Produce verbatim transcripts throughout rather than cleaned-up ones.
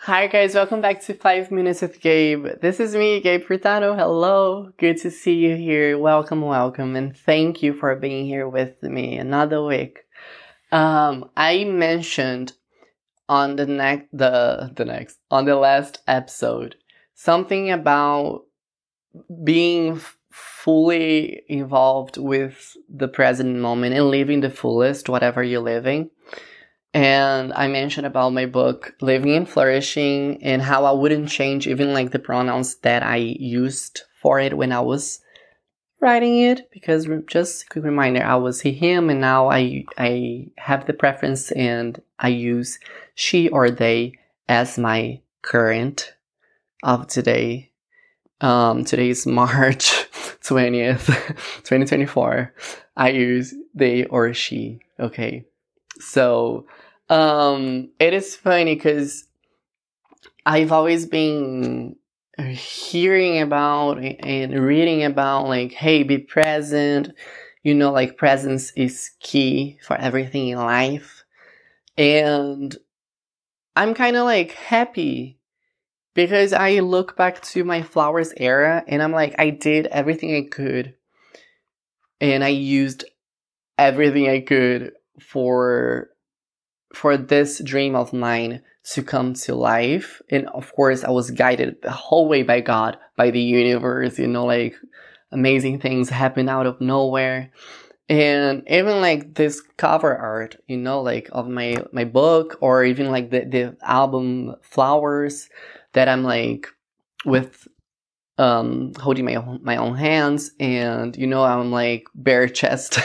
Hi guys, welcome back to five minutes with Gabe. This is me, Gabe Furtado. Hello, good to see you here. Welcome, welcome, and thank you for being here with me another week. Um, I mentioned on the next, the the next, on the last episode, something about being f- fully involved with the present moment and living the fullest, whatever you're living. And I mentioned about my book, Living and Flourishing, and how I wouldn't change even like the pronouns that I used for it when I was writing it. Because just a quick reminder, I was he, him, and now I I have the preference and I use she or they as my current of today. Um, today is March twentieth, twenty twenty-four. I use they or she. Okay. So, um, it is funny because I've always been hearing about and reading about like, hey, be present. You know, like presence is key for everything in life. And I'm kind of like happy because I look back to my flowers era and I'm like, I did everything I could. And I used everything I could for for this dream of mine to come to life. And of course, I was guided the whole way by God, by the universe, you know, like amazing things happen out of nowhere. And even like this cover art, you know, like of my, my book, or even like the, the album Flowers that I'm like with, um, holding my own, my own hands, and, you know, I'm like bare chest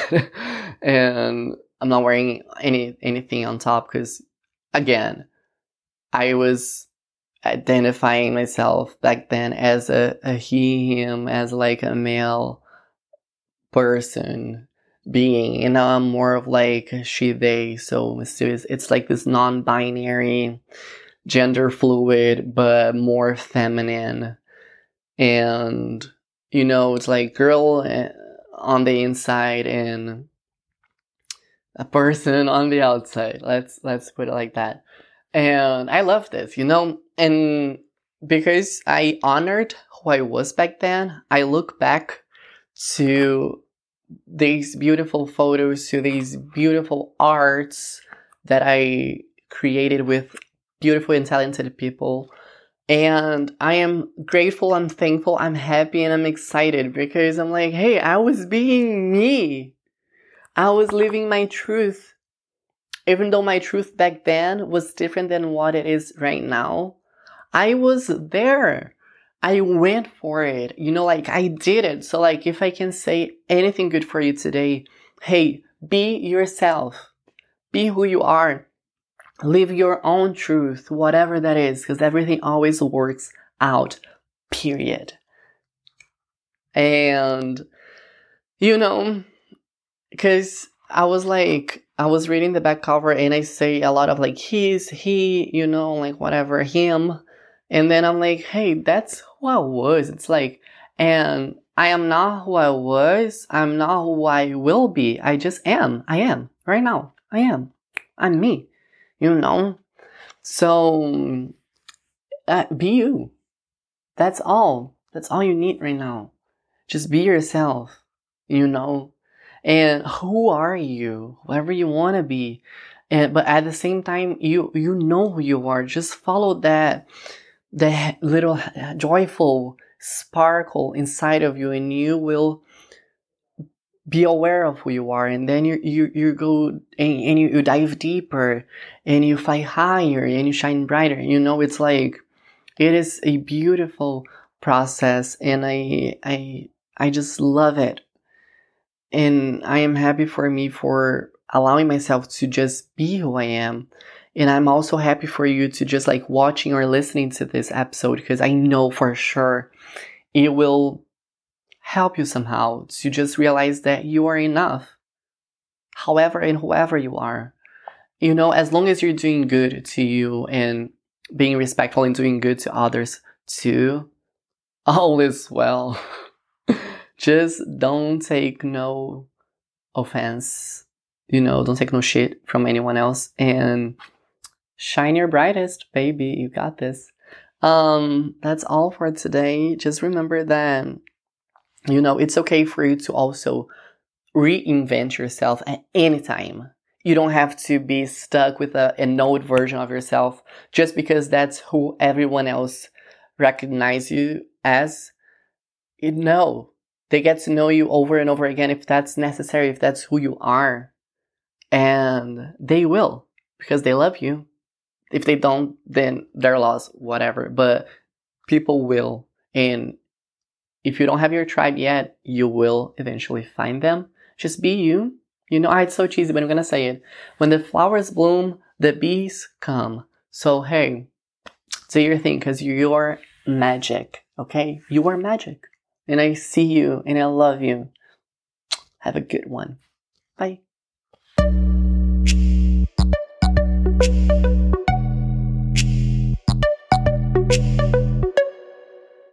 and I'm not wearing any anything on top because, again, I was identifying myself back then as a, a he, him, as like a male person being, and now I'm more of like she, they, so mysterious. It's like this non-binary, gender fluid, but more feminine, and, you know, it's like girl on the inside and a person on the outside. Let's let's put it like that. And I love this, you know, and because I honored who I was back then, I look back to these beautiful photos, to these beautiful arts that I created with beautiful and talented people. And I am grateful, I'm thankful, I'm happy, and I'm excited because I'm like, hey, I was being me. I was living my truth. Even though my truth back then was different than what it is right now, I was there. I went for it. You know, like I did it. So like if I can say anything good for you today, hey, be yourself. Be who you are. Live your own truth, whatever that is, because everything always works out, period. And, you know, because I was like, I was reading the back cover and I say a lot of like, he's, he, you know, like whatever, him. And then I'm like, hey, that's who I was. It's like, and I am not who I was. I'm not who I will be. I just am. I am. Right now. I am. I'm me. You know? So, uh, be you. That's all. That's all you need right now. Just be yourself. You know? And who are you? Whoever you want to be. And but at the same time, you you know who you are. Just follow that that little joyful sparkle inside of you, and you will be aware of who you are. And then you you you go and, and you, you dive deeper, and you fly higher, and you shine brighter. You know, it's like it is a beautiful process, and I I I just love it. And I am happy for me for allowing myself to just be who I am. And I'm also happy for you to just like watching or listening to this episode, because I know for sure it will help you somehow to just realize that you are enough. However and whoever you are. You know, as long as you're doing good to you and being respectful and doing good to others too, all is well. Just don't take no offense, you know, don't take no shit from anyone else, and shine your brightest, baby. You got this. Um, that's all for today. Just remember that, you know, it's okay for you to also reinvent yourself at any time. You don't have to be stuck with a, an old version of yourself just because that's who everyone else recognize you as. You know, they get to know you over and over again if that's necessary, if that's who you are. And they will, because they love you. If they don't, then they're lost, whatever. But people will. And if you don't have your tribe yet, you will eventually find them. Just be you. You know, ah, it's so cheesy, but I'm going to say it. When the flowers bloom, the bees come. So, hey, do your thing, because you're magic, okay? You are magic. And I see you, and I love you. Have a good one. Bye.